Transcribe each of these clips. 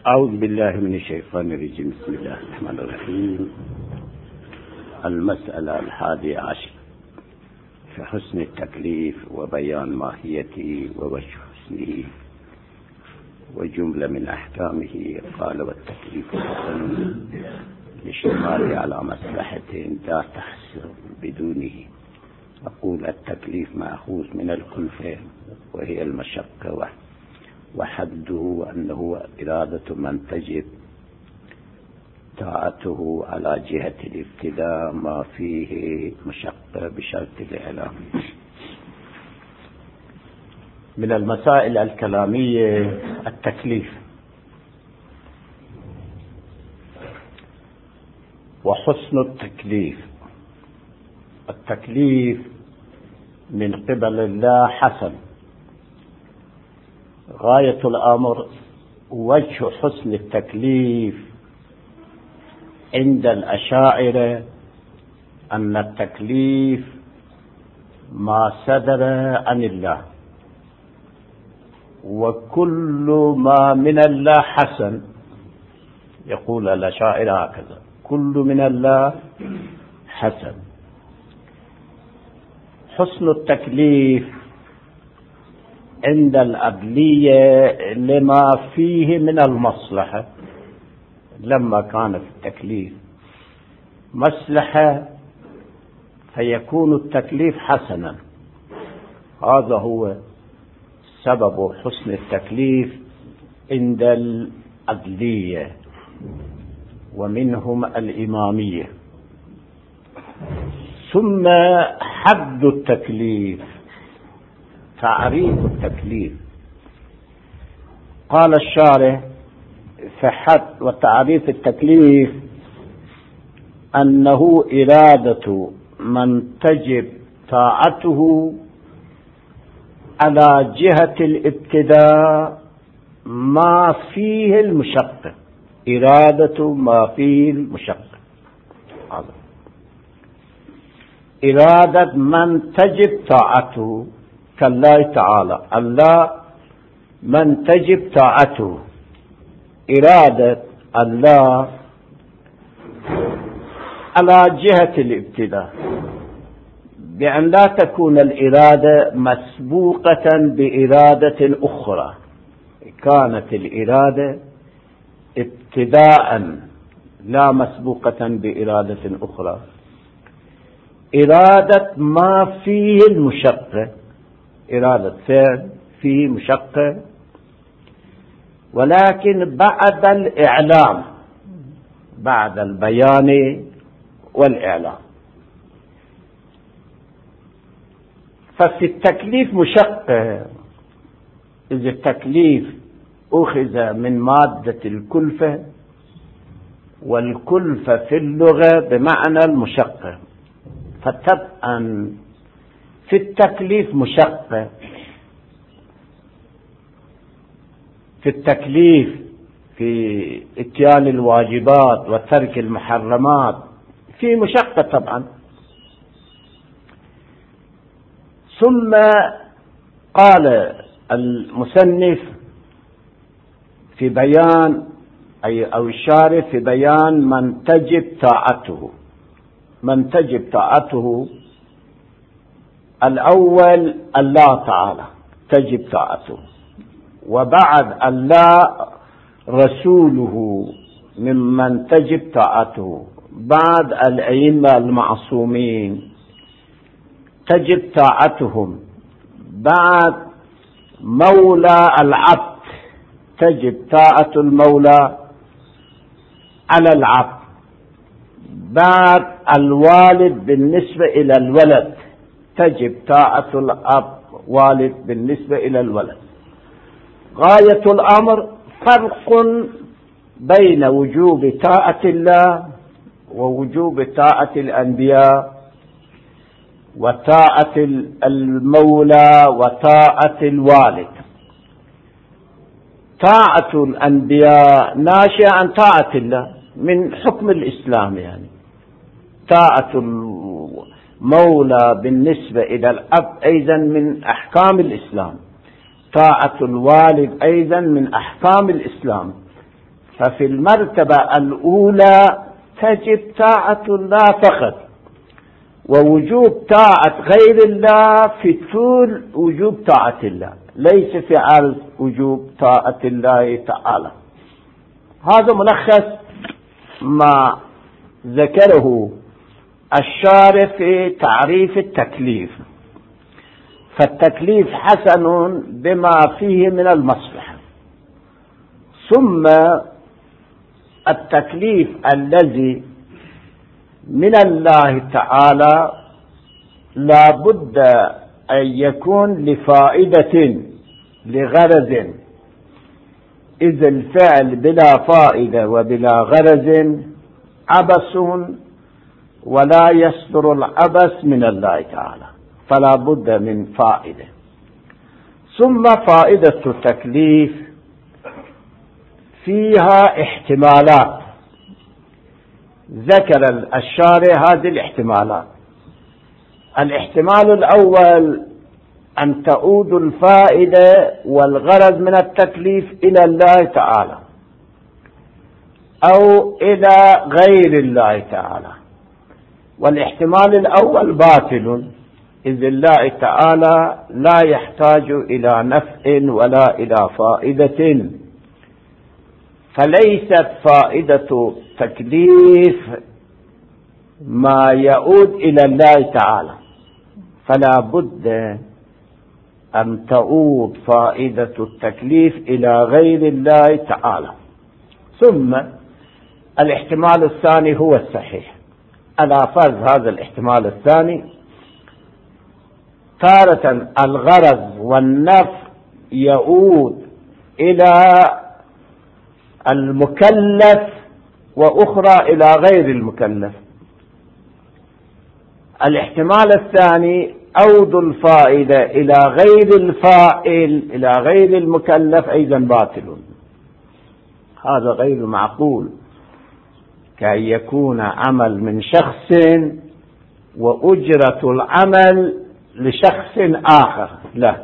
أعوذ بالله من الشيطان الرجيم. بسم الله الرحمن الرحيم. المسألة 11 في حسن التكليف وبيان ماهيته ووجه حسنه وجملة من أحكامه. قال: والتكليف حسن للشمال على مصلحة لا تحصل بدونه. أقول: التكليف مأخوذ من الكلفة وهي المشقة، وحده أنه إرادة من تجب طاعته على جهة الابتداء ما فيه مشقة بشرط الإعلام. من المسائل الكلامية التكليف وحسن التكليف. التكليف من قبل الله حسن. غاية الأمر وجه حسن التكليف عند الأشاعرة أن التكليف ما صدر عن الله، وكل ما من الله حسن. يقول الأشاعرة هكذا: كل من الله حسن. حسن التكليف عند الأبلية لما فيه من المصلحة. لما كان في التكليف مصلحة فيكون التكليف حسنا. هذا هو سبب حسن التكليف عند الأبلية، ومنهم الإمامية. ثم حد التكليف، تعريف التكليف. قال الشارح في حد وتعريف التكليف أنه إرادة من تجب طاعته على جهة الابتداء ما فيه المشقة. إرادة ما فيه المشقة. إرادة من تجب طاعته كالله تعالى. الله من تجب طاعته، إرادة الله على جهة الابتداء، بأن لا تكون الإرادة مسبوقة بإرادة أخرى. كانت الإرادة ابتداء لا مسبوقة بإرادة أخرى. إرادة ما فيه المشقة، إرادة فعل فيه مشقة، ولكن بعد الإعلام، بعد البيان والإعلام. ففي التكليف مشقة، إذا التكليف أخذ من مادة الكلفة، والكلفة في اللغة بمعنى المشقة، فتبقى في التكليف مشقة. في التكليف في اتيان الواجبات وترك المحرمات في مشقة طبعا. ثم قال المصنف في بيان أو الشارح في بيان من تجب طاعته. من تجب طاعته الأول الله تعالى تجب طاعته، وبعد الله رسوله ممن تجب طاعته، بعد الأئمة المعصومين تجب طاعتهم، بعد مولى العبد تجب طاعة المولى على العبد، بعد الوالد بالنسبة إلى الولد تجب طاعة الأب والد بالنسبة إلى الولد. غاية الأمر فرق بين وجوب طاعة الله ووجوب طاعة الأنبياء وطاعة المولى وطاعة الوالد. طاعة الأنبياء ناشئة عن طاعة الله من حكم الإسلام، يعني طاعة المولى بالنسبة إلى الأب أيضا من أحكام الإسلام، طاعة الوالد أيضا من أحكام الإسلام. ففي المرتبة الأولى تجب طاعة الله فقط، ووجوب طاعة غير الله في طول وجوب طاعة الله، ليس في عرض وجوب طاعة الله تعالى. هذا ملخص ما ذكره الشارح في تعريف التكليف. فالتكليف حسن بما فيه من المصلحة. ثم التكليف الذي من الله تعالى لا بد أن يكون لفائدة لغرض، إذ الفعل بلا فائدة وبلا غرض عبث، ولا يصدر العبث من الله تعالى، فلا بد من فائدة. ثم فائدة التكليف فيها احتمالات، ذكر الشارع هذه الاحتمالات. الاحتمال الأول أن تعود الفائدة والغرض من التكليف إلى الله تعالى أو إلى غير الله تعالى، والاحتمال الأول باطل، إذ الله تعالى لا يحتاج إلى نفع ولا إلى فائدة، فليست فائدة تكليف ما يعود إلى الله تعالى، فلا بد أن تعود فائدة التكليف إلى غير الله تعالى. ثم الاحتمال الثاني هو الصحيح، على فرض هذا الاحتمال الثاني، تارة الغرض والنفع يعود إلى المكلف وأخرى إلى غير المكلف. الاحتمال الثاني عود الفائدة إلى غير الفاعل إلى غير المكلف أيضا باطل، هذا غير معقول، كأن يكون عمل من شخص وأجرة العمل لشخص آخر، لا،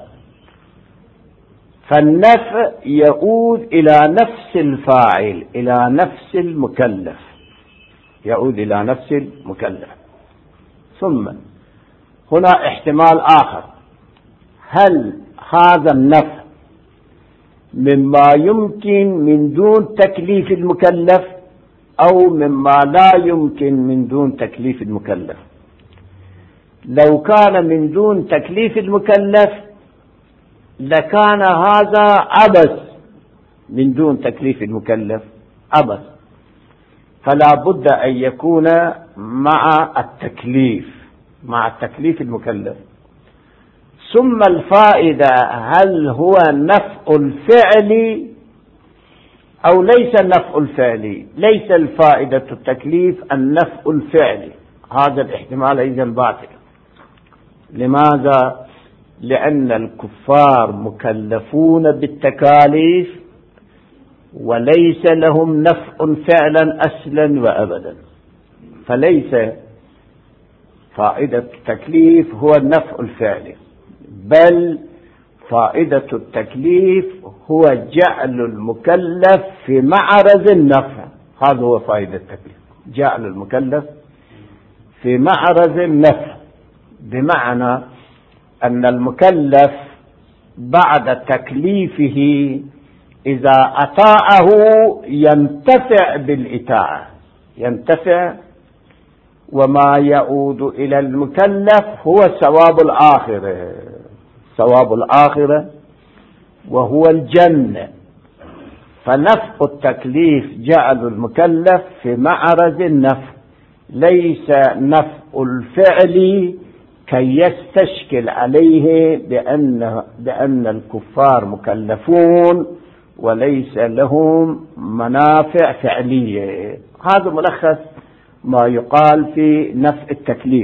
فالنفع يعود إلى نفس الفاعل إلى نفس المكلف، يعود إلى نفس المكلف. ثم هنا احتمال آخر، هل هذا النفع مما يمكن من دون تكليف المكلف أو مما لا يمكن من دون تكليف المكلف؟ لو كان من دون تكليف المكلف لكان هذا عبث، من دون تكليف المكلف عبث، فلا بد أن يكون مع التكليف المكلف. ثم الفائدة، هل هو نفع الفعل أو ليس النفع الفعلي؟ ليس الفائدة التكليف النفع الفعلي، هذا الاحتمال أيضا باطل. لماذا؟ لأن الكفار مكلفون بالتكاليف وليس لهم نفع فعلا أصلا وأبدا، فليس فائدة التكليف هو النفع الفعلي، بل فائدة التكليف هو جعل المكلف في معرض النفع، هذا هو فائدة التكليف، جعل المكلف في معرض النفع، بمعنى أن المكلف بعد تكليفه إذا أطاعه ينتفع بالإطاعة، ينتفع، وما يعود إلى المكلف هو ثواب الآخرة وهو الجنة. فنفع التكليف جعل المكلف في معرض النفع، ليس نفع الفعل كي يستشكل عليه بأن الكفار مكلفون وليس لهم منافع فعلية. هذا ملخص ما يقال في نفع التكليف.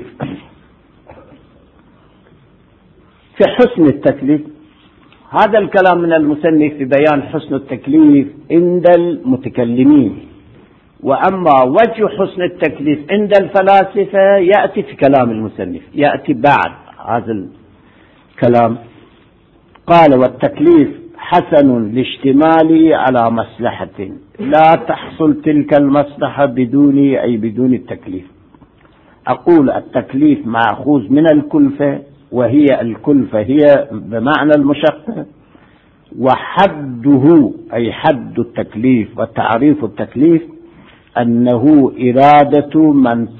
في حسن التكليف، هذا الكلام من المصنف في بيان حسن التكليف عند المتكلمين، وأما وجه حسن التكليف عند الفلاسفة يأتي في كلام المصنف، يأتي بعد هذا الكلام. قال: والتكليف حسن لاشتماله على مصلحة لا تحصل تلك المصلحة بدون التكليف. أقول التكليف مأخوذ من الكلفة، وهي الكلفة هي بمعنى المشقة، وحده أي حد التكليف وتعريف التكليف أنه إرادة من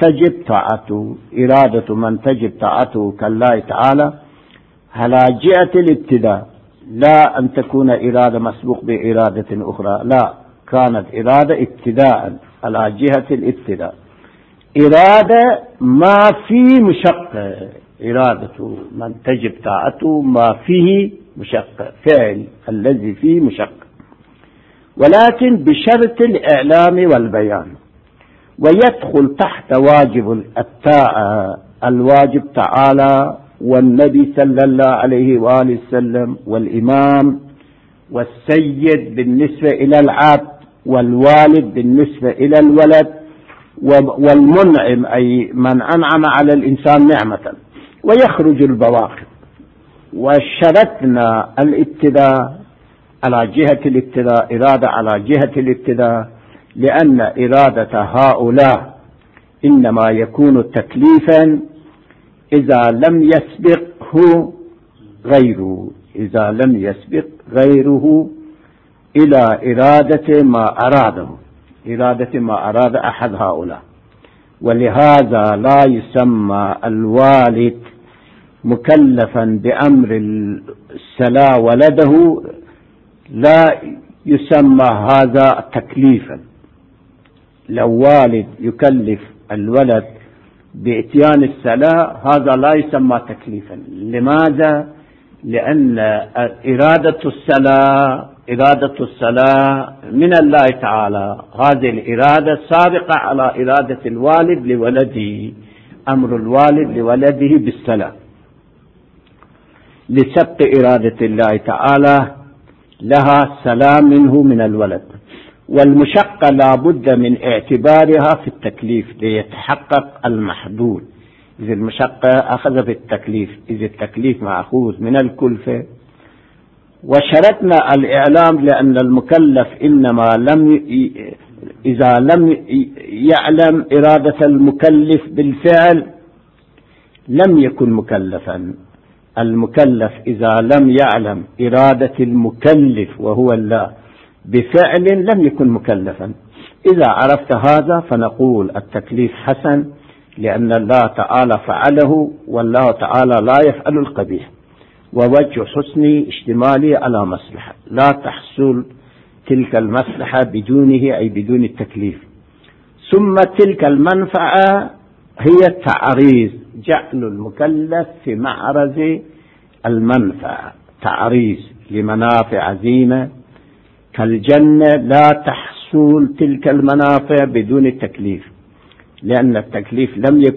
تجب طاعته كالله تعالى على جهة الابتداء، لا أن تكون إرادة مسبوق بإرادة أخرى، لا، كانت إرادة ابتداء على جهة الابتداء، إرادة ما فيه مشقة، إرادة من تجب طاعته ما فيه مشقة، فعل الذي فيه مشقة، ولكن بشرط الإعلام والبيان. ويدخل تحت واجب الطاعة الواجب تعالى والنبي صلى الله عليه وآله وسلم والإمام والسيد بالنسبة إلى العبد، والوالد بالنسبة إلى الولد، والمنعم أي من أنعم على الإنسان نعمة، ويخرج البواقي. وشرطنا الابتداء على جهة الابتداء، إرادة على جهة الابتداء، لأن إرادة هؤلاء إنما يكون تكليفا إذا لم يسبقه غيره إلى إرادة ما أراد أحد هؤلاء. ولهذا لا يسمى الوالد مكلفا بأمر السلا ولده، لا يسمى هذا تكليفا. لو والد يكلف الولد بإتيان السلا هذا لا يسمى تكليفا. لماذا؟ لأن إرادة السلا من الله تعالى، هذه الإرادة سابقة على إرادة الوالد لولده، أمر الوالد لولده بالسلا لسبق إرادة الله تعالى لها سلام منه من الولد. والمشقة لا بد من اعتبارها في التكليف ليتحقق المحدود. إذا المشقة أخذ في التكليف، إذا التكليف مأخوذ من الكلفة. وشرطنا الإعلام لأن المكلف إنما إذا لم يعلم إرادة المكلف بالفعل لم يكن مكلفا. المكلف إذا لم يعلم إرادة المكلف وهو الله بفعل لم يكن مكلفا. إذا عرفت هذا فنقول التكليف حسن، لأن الله تعالى فعله، والله تعالى لا يفعل القبيح. ووجه حسن اشتماله على مصلحة لا تحصل تلك المصلحة بدونه أي بدون التكليف. ثم تلك المنفعة هي التعريض، جعل المكلف في معرض المنفعة، تعريض لمنافع عظيمة كالجنة. لا تحصل تلك المنافع بدون التكليف، لأن التكليف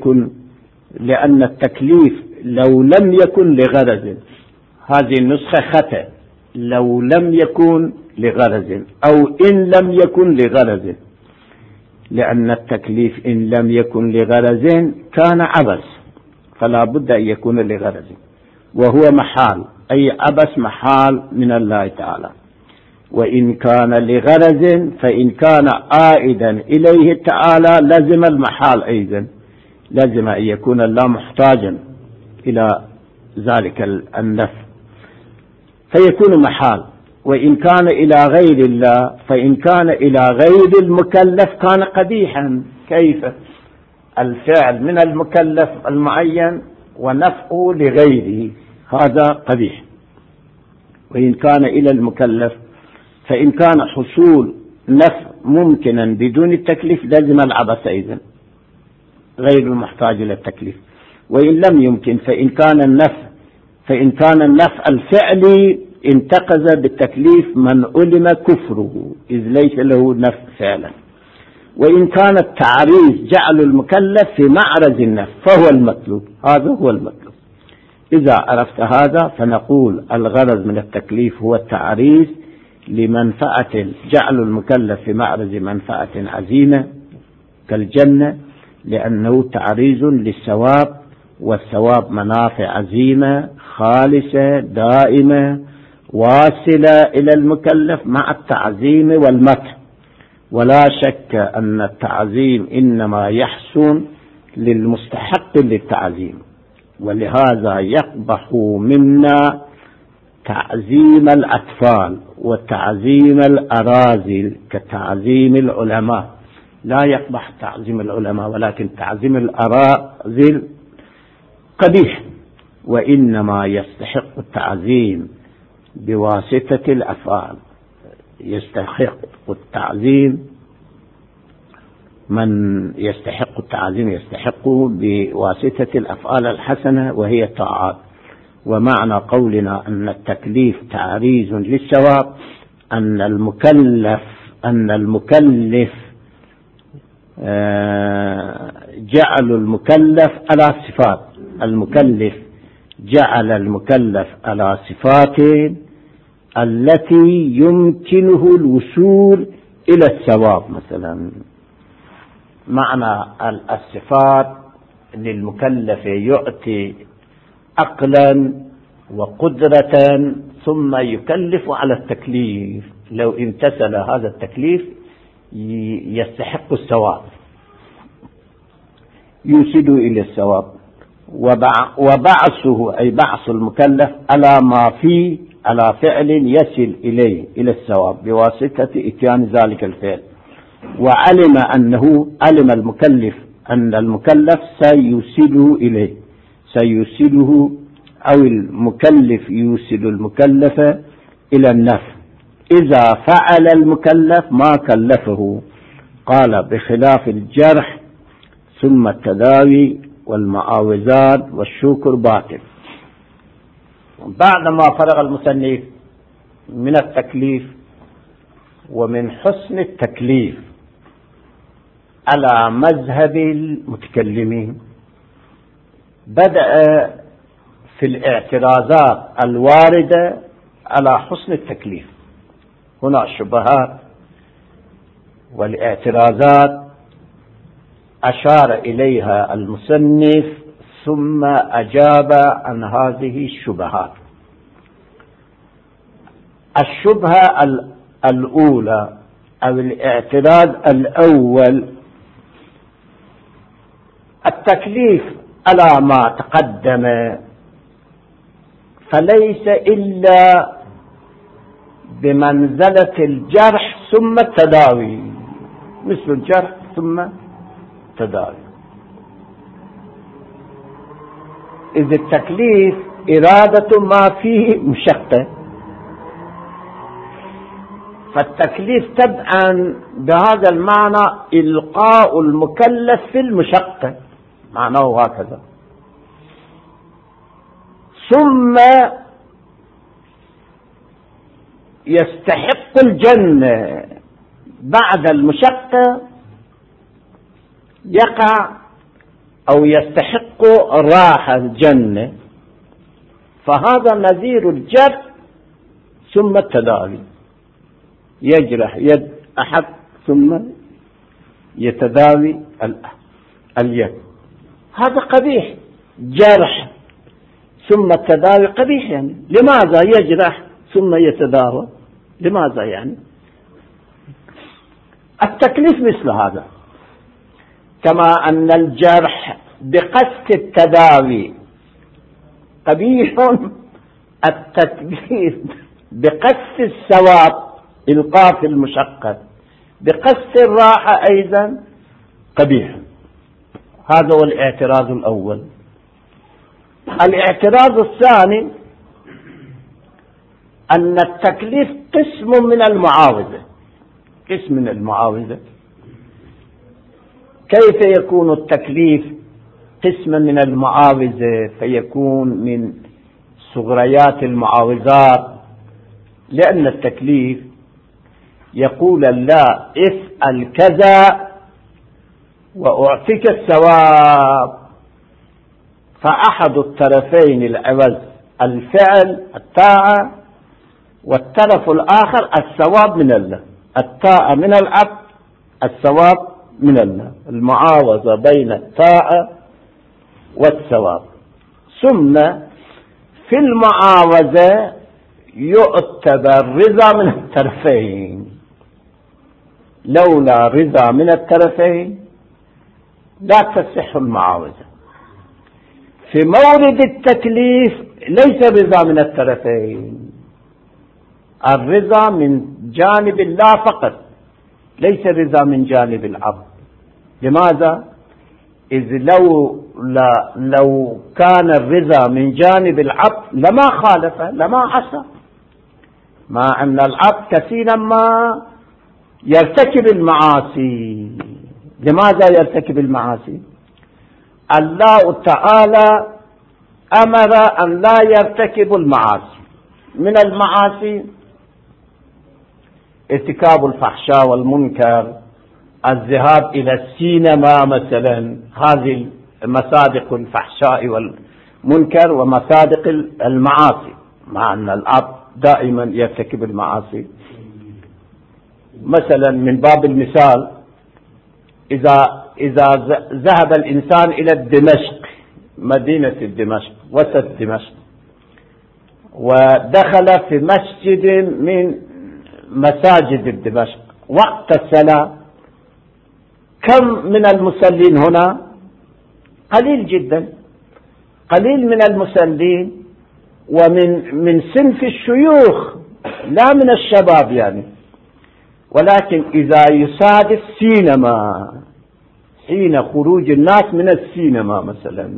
لو لم يكن لغرض، هذه النسخة خطأ، لو لم يكن لغرض أو إن لم يكن لغرض، لأن التكليف إن لم يكن لغرض كان عبث، فلا بد أن يكون لغرض، وهو محال، أي عبث محال من الله تعالى. وإن كان لغرض فإن كان عائدا إليه تعالى لزم المحال أيضا، لازم أن يكون الله محتاجا إلى ذلك النفع فيكون محال. وإن كان إلى غير الله فإن كان إلى غير المكلف كان قبيحا. كيف؟ الفعل من المكلف المعين ونفعه لغيره، هذا قبيح. وإن كان إلى المكلف فإن كان حصول نفع ممكنا بدون التكليف لازم العبث أيضا غير المحتاج إلى التكليف. وإن لم يمكن فإن كان النفع الفعلي انتقذ بالتكليف من علم كفره إذ ليس له نفع فعلا. وإن كان التعريض جعل المكلف في معرض النفع فهو المطلوب، هذا هو المطلوب. إذا عرفت هذا فنقول الغرض من التكليف هو التعريض لمنفعة، جعل المكلف في معرض منفعة عظيمة كالجنة، لأنه تعريض للثواب، والثواب منافع عظيمة خالصة دائمة واصلة إلى المكلف مع التعظيم والمدح. ولا شك أن التعظيم إنما يحسن للمستحق للتعظيم، ولهذا يقبح منا تعظيم الأطفال وتعظيم الأراذل كتعظيم العلماء. لا يقبح تعظيم العلماء، ولكن تعظيم الأراذل قبيح، وإنما يستحق التعظيم بواسطة الأفعال. يستحق التعظيم من يستحق التعظيم يستحق بواسطة الأفعال الحسنة وهي طاعات. ومعنى قولنا أن التكليف تعريض للثواب أن المكلف جعل المكلف على صفات. المكلف جعل المكلف على صفات التي يمكنه الوصول إلى الثواب. مثلا معنى الصفات للمكلف يعطي عقلا وقدرة ثم يكلف على التكليف. لو امتثل هذا التكليف يستحق الثواب، يوصل إلى الثواب. وبعثه أي بعث المكلف على ما فيه على فعل يصل إليه إلى الثواب بواسطة إتيان ذلك الفعل. علم المكلف أن المكلف سيوصله إليه، سيوصله أو المكلف يوصل المكلف إلى النفع إذا فعل المكلف ما كلفه. قال بخلاف الجرح ثم التداوي والمعاوذات والشكر باطل. بعدما فرغ المصنف من التكليف ومن حسن التكليف على مذهب المتكلمين، بدأ في الاعتراضات الواردة على حسن التكليف. هنا الشبهات والاعتراضات أشار إليها المصنف ثم أجاب عن هذه الشبهات. الشبهة الأولى أو الاعتراض الأول: التكليف على ما تقدم فليس إلا بمنزلة الجرح ثم التداوي، مثل الجرح ثم التداوي. إذ التكليف إرادة ما فيه مشقة، فالتكليف تبعا بهذا المعنى إلقاء المكلف في المشقة، معناه هكذا. ثم يستحق الجنة بعد المشقة، يقع أو يستحق راحة الجنة، فهذا نذير الجرح ثم التداوي. يجرح يد أحد ثم يتداوي اليد، هذا قبيح. جرح ثم التداوي قبيح. يعني لماذا يجرح ثم يتداوى؟ لماذا؟ يعني التكليف مثل هذا، كما أن الجرح بقصد التداوي قبيح، التكليف بقصد الثواب إلقاء في المشقة بقصد الراحة أيضا قبيح. هذا هو الاعتراض الأول. الاعتراض الثاني أن التكليف قسم من المعاوذة. قسم من المعاوذة. كيف يكون التكليف قسم من المعاوذة فيكون من صغريات المعاوذات؟ لأن التكليف يقول الله افعل كذا وأعطيك الثواب، فأحد الطرفين العوض الفعل الطاعة، والطرف الآخر الثواب من الله. الطاعة من العبد، الثواب من الله، المعاوضة بين الطاعة والثواب. ثم في المعاوضة يعتبر رضا من الطرفين. لولا رضا من الطرفين لا تصح المعاوزة. في مورد التكليف ليس رضا من الطرفين، الرضا من جانب الله فقط، ليس رضا من جانب العبد. لماذا؟ إذ لو كان الرضا من جانب العبد لما خالف، لما عصى، مع أن العبد كثيرا ما يرتكب المعاصي. لماذا يرتكب المعاصي؟ الله تعالى أمر أن لا يرتكب المعاصي. من المعاصي ارتكاب الفحشاء والمنكر، الذهاب إلى السينما مثلا، هذه مصادق الفحشاء والمنكر ومصادق المعاصي، مع أن العبد دائما يرتكب المعاصي. مثلا من باب المثال، إذا ذهب الإنسان إلى دمشق، مدينة دمشق، وسط دمشق، ودخل في مسجد من مساجد دمشق وقت الصلاة، كم من المصلين هنا؟ قليل جدا، قليل من المصلين، ومن صنف الشيوخ لا من الشباب يعني. ولكن إذا يصادف سينما، حين خروج الناس من السينما مثلا،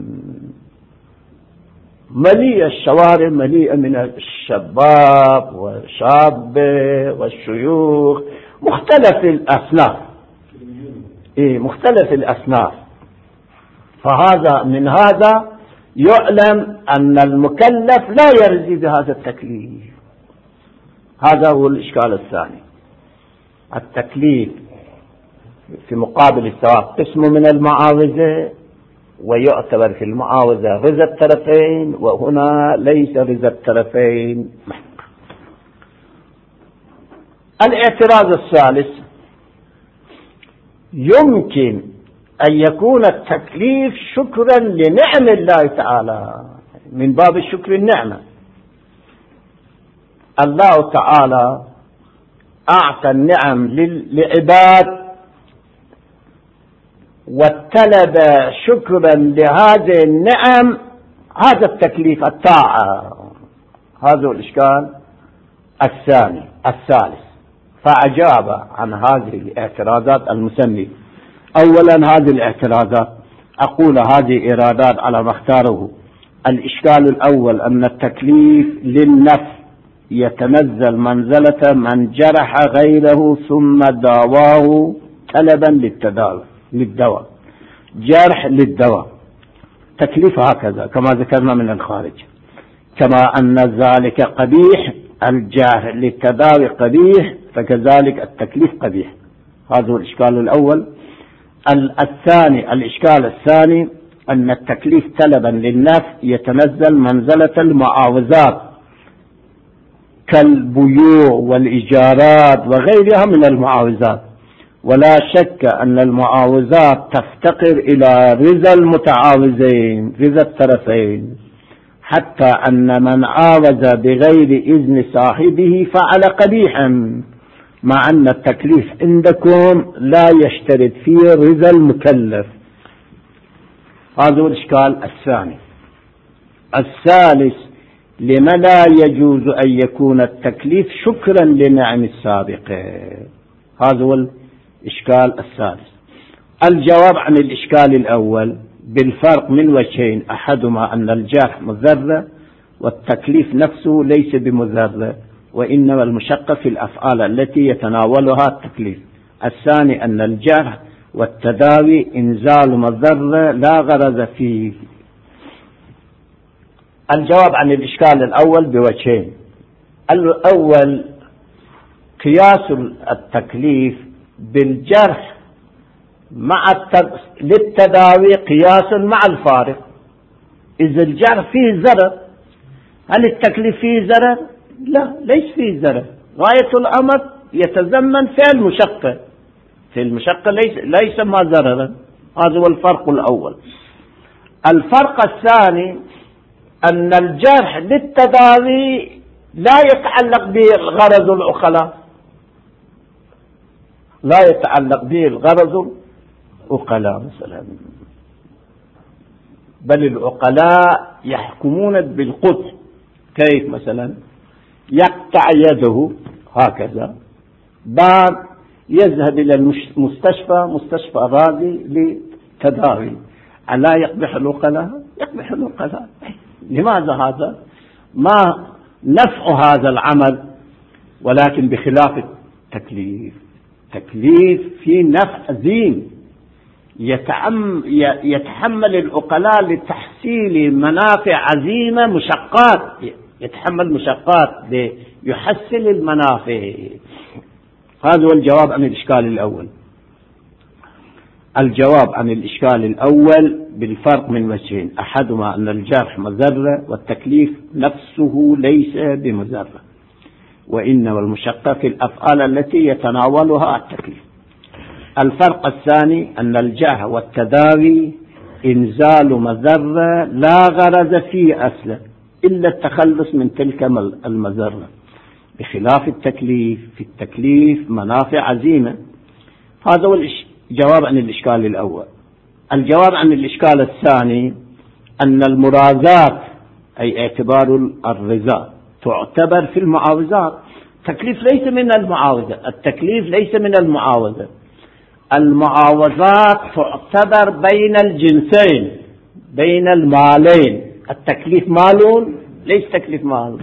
مليئة الشوارع، مليئة من الشباب والشاب والشيوخ، مختلف الأصناف، مختلف الأصناف. فهذا من هذا يعلم أن المكلف لا يرضي بهذا التكليف. هذا هو الإشكال الثاني. التكليف في مقابل الثواب قسم من المعاوزة، ويعتبر في المعاوزة رضا الطرفين، وهنا ليس رضا الطرفين محق. الاعتراض الثالث: يمكن أن يكون التكليف شكرا لنعم الله تعالى، من باب الشكر النعمة. الله تعالى أعطى النعم للعباد، وطلب شكرا لهذه النعم هذا التكليف الطاعة. هذا الإشكال الثالث. فأجاب عن هذه الاعتراضات المسمى. أولا هذه الاعتراضات أقول هذه إرادات على ما اختاره. الإشكال الأول أن التكليف للنفس يتنزل منزلة من جرح غيره ثم داواه طلبا للدواء، جرح للدواء، تكليف هكذا كما ذكرنا من الخارج. كما أن ذلك قبيح، الجرح للتداوي قبيح، فكذلك التكليف قبيح. هذا هو الإشكال الأول. الإشكال الثاني أن التكليف طلبا للنفس يتنزل منزلة المعاوزات كالبيوع والإيجارات وغيرها من المعاوزات، ولا شك أن المعاوزات تفتقر إلى رضا المتعاوزين، رضا الطرفين، حتى أن من عاوز بغير إذن صاحبه فعل قبيحا، مع أن التكليف عندكم لا يشترط فيه رضا المكلف. هذا هو الإشكال الثاني. الثالث: لما لا يجوز أن يكون التكليف شكرا لنعم السابقة. هذا هو الإشكال الثالث. الجواب عن الإشكال الأول بالفرق من وجهين: أحدهما أن الجرح مضر والتكليف نفسه ليس بمضر، وإنما المشقة في الأفعال التي يتناولها التكليف. الثاني أن الجرح والتداوي إنزال مضر لا غرض فيه. الجواب عن الإشكال الأول بوجهين: الأول قياس التكليف بالجرح مع للتداوي قياس مع الفارق. إذا الجرح فيه ضرر، هل التكليف فيه ضرر؟ لا، ليس فيه ضرر. غاية الأمر يتضمن فعل مشقة، في المشقة ليس ما ضررا. هذا هو الفرق الأول. الفرق الثاني أن الجرح للتداوي لا يتعلق به الغرض العقلاء، لا يتعلق به الغرض العقلاء مثلا، بل العقلاء يحكمون بالقدس. كيف مثلا؟ يقطع يده هكذا، بعد يذهب إلى المستشفى، مستشفى راضي لتداوي، ألا يقبح العقلاء؟ يقبح العقلاء. لماذا هذا؟ ما نفع هذا العمل؟ ولكن بخلاف التكليف، تكليف في نفع عظيم يتحمل العقلاء لتحصيل منافع عظيمة، مشقات، يتحمل مشقات ليحصل المنافع. هذا هو الجواب عن الإشكال الأول. الجواب عن الإشكال الأول بالفرق من وجهين: أحدهما أن الجرح مضرة والتكليف نفسه ليس بمضرة، وإنما المشقة في الأفعال التي يتناولها التكليف. الفرق الثاني أن الجرح والتداوي إنزال مضرة لا غرض فيه أصلا إلا التخلص من تلك المضرة، بخلاف التكليف. في التكليف منافع عظيمة. هذا هو الجواب عن الإشكال الأول. الجواب عن الإشكال الثاني أن المرازات، أي اعتبار الرضا، تعتبر في المعاوضات. التكليف ليس من المعاوضة، التكليف ليس من المعاوضة. المعاوضات تعتبر بين الجنسين، بين المالين. التكليف مال ليس تكليف مال،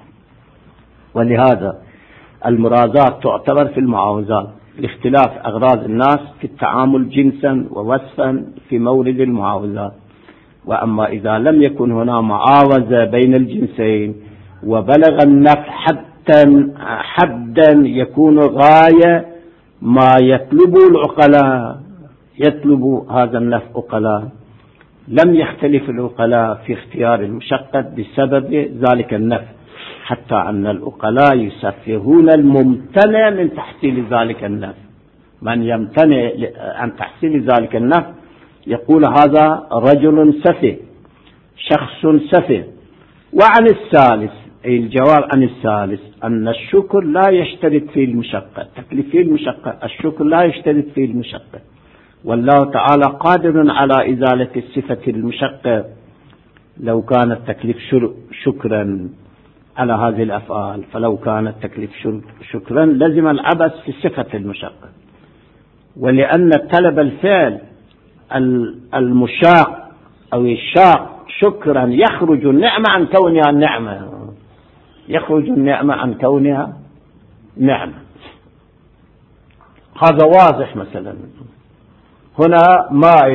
ولهذا المرازات تعتبر في المعاوضات لاختلاف أغراض الناس في التعامل جنسا ووصفا في مورد المعاوضات. وأما إذا لم يكن هنا معاوضة بين الجنسين وبلغ النفع حدا يكون غاية ما يطلب العقلاء، يطلب هذا النفع عقلاء، لم يختلف العقلاء في اختيار المشقة بسبب ذلك النفع، حتى أن العقلاء يسفهون الممتنع من تحصيل ذلك النفع. من يمتنع عن تحصيل ذلك النفع يقول هذا رجل سفه، شخص سفه. وعن الثالث، أي الجواب عن الثالث، أن الشكر لا يشترط فيه المشقة، التكليف فيه المشقة، الشكر لا يشترط فيه المشقة، والله تعالى قادر على إزالة الصفة المشقة لو كان التكليف شكرا على هذه الأفعال. فلو كان التكليف شكرا لزم العبث في صفة المشقة، ولأن طلب الفعل المشاق أو الشاق شكرا يخرج النعمة عن كونها النعمة، يخرج النعمة عن كونها نعمة. هذا واضح. مثلا هنا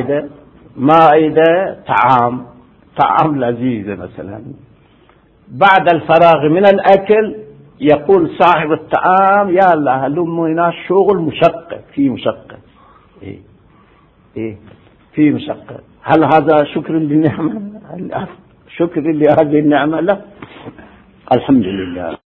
مائدة طعام لذيذ مثلا، بعد الفراغ من الأكل يقول صاحب الطعام يا الله هلم هنا شغل مشقة، في مشقة، في مشقة. هل هذا شكر للنعمة؟ شكر لهذه النعمة؟ لا. الحمد لله.